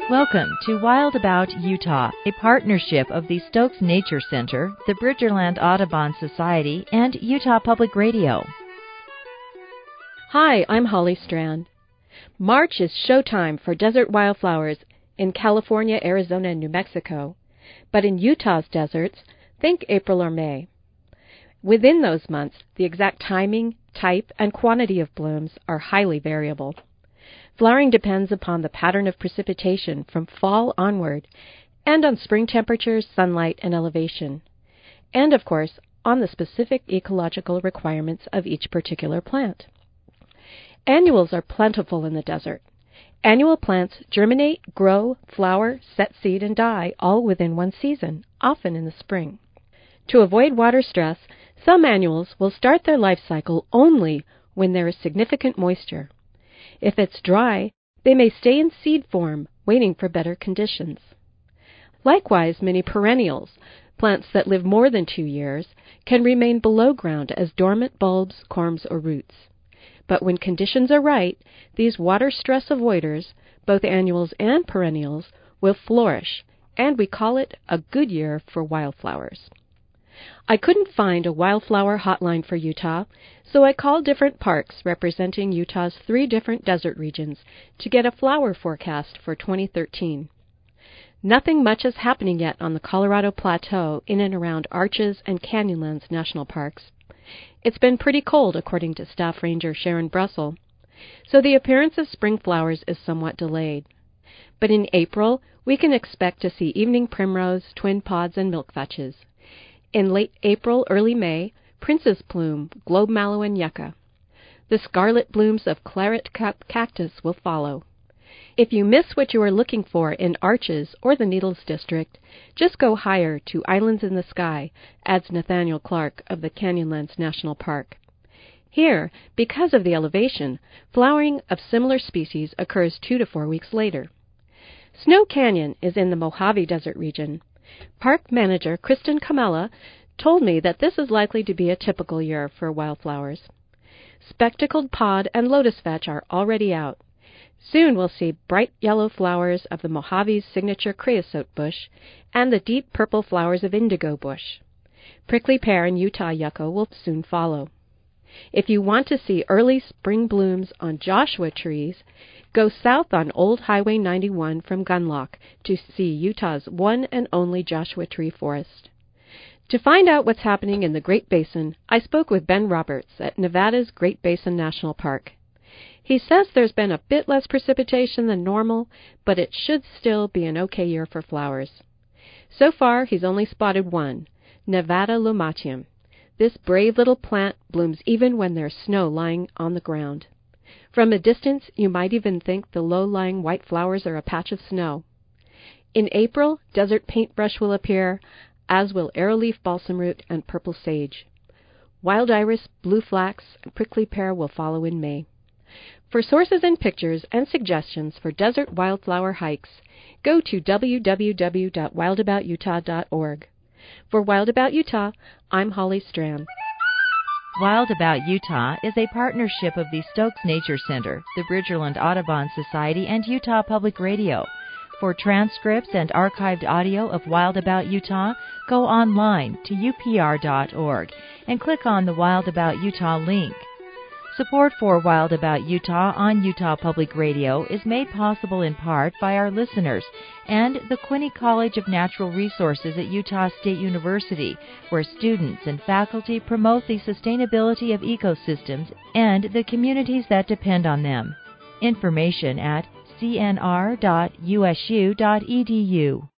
Welcome to Wild About Utah, a partnership of the Stokes Nature Center, the Bridgerland Audubon Society, and Utah Public Radio. Hi, I'm Holly Strand. March is showtime for desert wildflowers in California, Arizona, and New Mexico. But in Utah's deserts, think April or May. Within those months, the exact timing, type, and quantity of blooms are highly variable. Flowering depends upon the pattern of precipitation from fall onward, and on spring temperatures, sunlight, and elevation, and, of course, on the specific ecological requirements of each particular plant. Annuals are plentiful in the desert. Annual plants germinate, grow, flower, set seed, and die all within one season, often in the spring. To avoid water stress, some annuals will start their life cycle only when there is significant moisture. If it's dry, they may stay in seed form, waiting for better conditions. Likewise, many perennials, plants that live more than 2 years, can remain below ground as dormant bulbs, corms, or roots. But when conditions are right, these water stress avoiders, both annuals and perennials, will flourish, and we call it a good year for wildflowers. I couldn't find a wildflower hotline for Utah, so I called different parks representing Utah's 3 different desert regions to get a flower forecast for 2013. Nothing much is happening yet on the Colorado Plateau in and around Arches and Canyonlands National Parks. It's been pretty cold, according to Staff Ranger Sharon Brussel, so the appearance of spring flowers is somewhat delayed. But in April, we can expect to see evening primrose, twin pods, and milkfetches. In late April, early May, Prince's Plume, Globe Mallow, and Yucca. The scarlet blooms of claret cactus will follow. If you miss what you are looking for in Arches or the Needles District, just go higher to Islands in the Sky, adds Nathaniel Clark of the Canyonlands National Park. Here, because of the elevation, flowering of similar species occurs 2 to 4 weeks later. Snow Canyon is in the Mojave Desert region. Park manager Kristen Camella told me that this is likely to be a typical year for wildflowers. Spectacled pod and lotus vetch are already out. Soon we'll see bright yellow flowers of the Mojave's signature creosote bush and the deep purple flowers of indigo bush. Prickly pear and Utah yucca will soon follow. If you want to see early spring blooms on Joshua trees, go south on Old Highway 91 from Gunlock to see Utah's one and only Joshua Tree Forest. To find out what's happening in the Great Basin, I spoke with Ben Roberts at Nevada's Great Basin National Park. He says there's been a bit less precipitation than normal, but it should still be an okay year for flowers. So far, he's only spotted one, Nevada lomatium. This brave little plant blooms even when there's snow lying on the ground. From a distance, you might even think the low-lying white flowers are a patch of snow. In April, desert paintbrush will appear, as will arrowleaf balsamroot and purple sage. Wild iris, blue flax, and prickly pear will follow in May. For sources and pictures and suggestions for desert wildflower hikes, go to www.wildabouutah.org. For Wild About Utah, I'm Holly Strand. Wild About Utah is a partnership of the Stokes Nature Center, the Bridgerland Audubon Society, and Utah Public Radio. For transcripts and archived audio of Wild About Utah, go online to upr.org and click on the Wild About Utah link. Support for Wild About Utah on Utah Public Radio is made possible in part by our listeners and the Quinney College of Natural Resources at Utah State University, where students and faculty promote the sustainability of ecosystems and the communities that depend on them. Information at cnr.usu.edu.